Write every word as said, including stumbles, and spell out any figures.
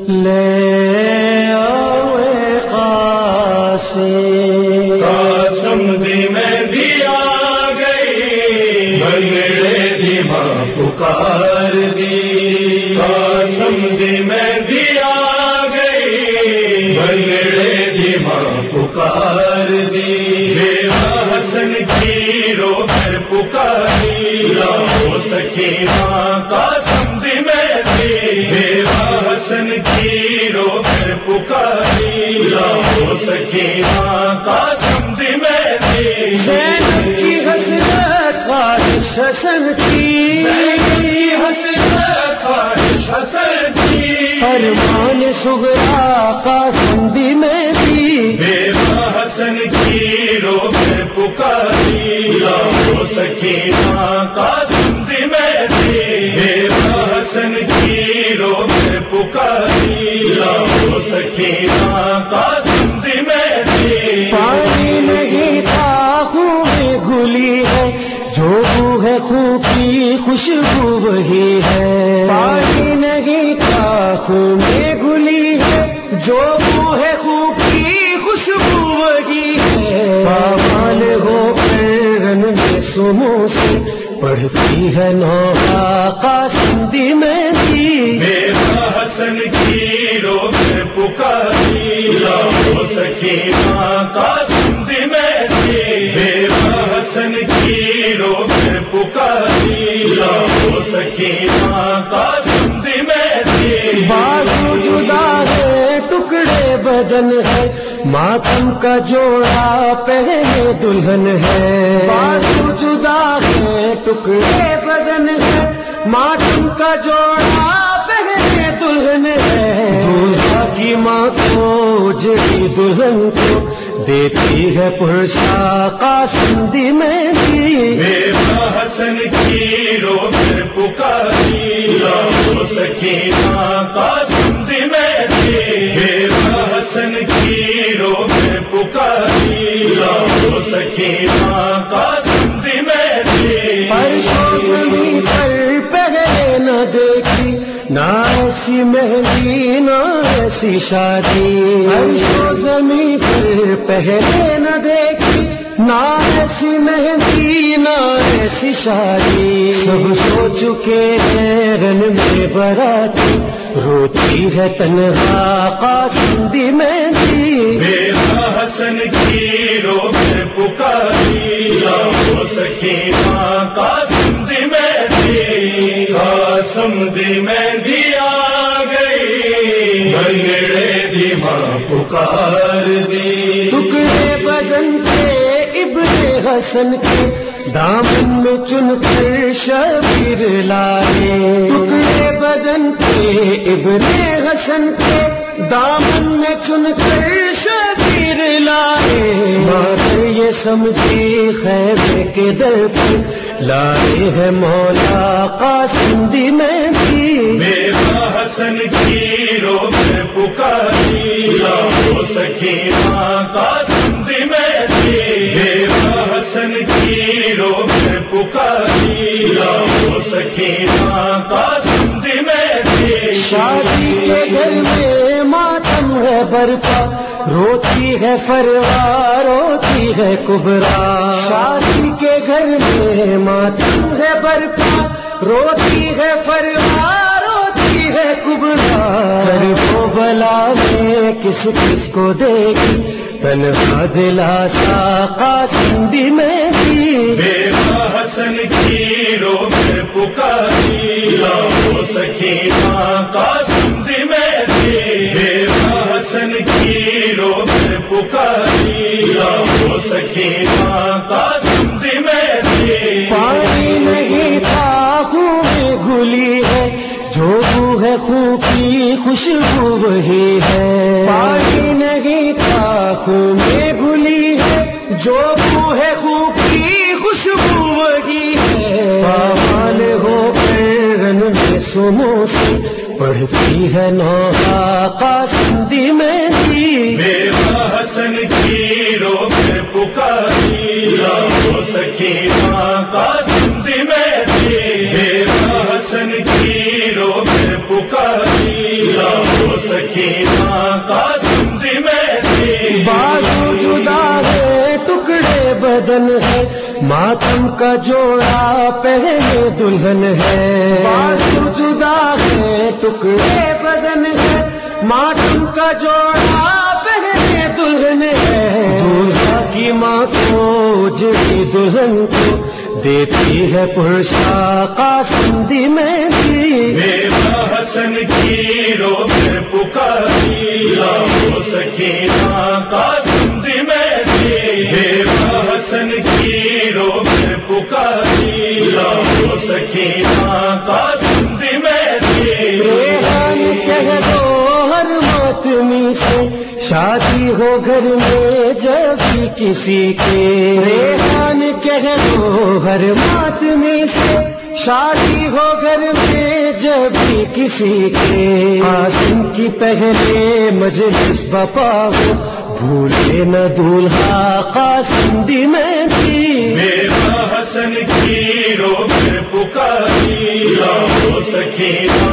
لے آوے قاسم قاسم دی میں بھی آ گئی بنگڑے دی ماں پکار دی قاسم دی میں بھی آ گئی بنگڑے دی ماں پکار دی حسن کی رو کر پکاری لاؤ سکینہ قاسم دی میں دی حسن کی رو کر پکاری لاؤ سکینہ قاسم دی میں دی زینب کی حسرت خواہش حسن کی حسرت خواہش حسن کی ارمان صغرا قاسم دی میں دی حسن کی رو کر پکاری لاؤ سکینہ قاسم دی میں دی حسن کی رو کر پکاری لاؤ سکینہ قاسم دی میں دی پانی نہیں تھا خون میں گھلی ہے جو بو ہے خون کی خوشبو وہی ہے پانی نہیں تھا خون میں گھلی ہے جو بو ہے خون کی خوشبو وہی ہے پامال ہو پیرن میں سمو سے پڑھتی ہے نوحہ قاسم دی میں دی حسن کی رو کر پکاری لاؤ سکینہ قاسم دی میں دی حسن کی رو کر پکاری لاؤ سکینہ قاسم دی میں دی بازو جدا ہے ٹکڑے بدن ہے ماتم کا جوڑا پہنے دلہن ہے بازو جدا ہے ٹکڑے بدن ہے ماتم کا جوڑا پہنے دلہن ہے دوسرا کی ماں کو جڑی دلہن کو دیتی ہے پرشا قاسم دی میں دی حسن کی رو کر پکاری لاؤ سکینہ قاسم دی میں دی حسن کی رو کر پکاری لاؤ سکینہ قاسم دی میں دی پرشومی پر پہلے نہ دیکھی نہ ایسی مہندی نہ ایسی شادی عرشو زمین پر پہلے نہ دیکھی نہ ایسی مہندی نہ ایسی شادی سب سو چکے ہیں رن میں براتی روتی ہے تنہا قاسم دی میں دی حسن کی رو کر پکاری لاؤ سکینہ قاسم دی میں دی قاسم دی میں دی آ گئی بنگڑے دی ماں پکار دی ٹکڑے بدن کے ابن حسن کے دامن میں چن کر شبیر لائے ٹکڑے بدن کے ابن حسن کے دامن میں چن کر شبیر لائے مگر یہ سمجھی خیبے کے در پر لائے ہے مولا قاسم دی میں دی حسن کی رو کر پکاری لاؤ سکینہ قاسم دی میں دی حسن کی رو کر پکاری لاؤ سکینہ قاسم دی میں دی شادی کے گھر میں ماتم ہے برپا روتی ہے فروا روتی ہے کبرا شادی کے گھر میں ماتم ہے برپا روتی ہے فروا روتی ہے کبرا کربو بلا میں کس کس کو دیکھی تنہا دلاسا قاسم دی میں دی حسن کی رو کر پکاری لاؤ سکینہ قاسم دی میں دی حسن کی رو کر پکاری لاؤ سکینہ قاسم دی میں دی پانی نہیں تھا خون میں گھلی ہے جو بو ہے خون کی خوشبو وہی ہے پانی نہیں تھا خون میں گھلی ہے جو بو ہے خون کی خوشبو وہی ہے پامال ہو پیرن میں سمو سے پڑھتی ہے نوحہ قاسم دی میں دی حسن کی رو کر پکاری لاؤ سکینہ قاسم دی میں دی حسن کی رو کر پکاری لاؤ سکینہ ماتم کا جوڑا پہلے دلہن ہے، بازو جدا ہے ٹکڑے بدن ہے، ماتم کا جوڑا پہلے دلہن ہے، دولہا کی ماں کو جی دلہن کو دیتی ہے پرشا قاسندی مہندی، میرا حسن کی رو میں پکاری لاؤ سکینہ قاسندی مہندی، میرا حسن کی رو میں پکاری لاؤ سکینہ قاسندی مہندی، ریحان کہہ دو ہر ماتمی سے شادی ہو گھر میں جب بھی کسی کے، ریحان کہہ دو ہر ماتمی سے شادی ہو گھر میں جب بھی کسی کے، قاسم کی پہلے مجلس بپا ہو بھولے نہ دولہا قاسندی مہندی، میرا حسن کی رو میں پکاری لاؤ سکینہ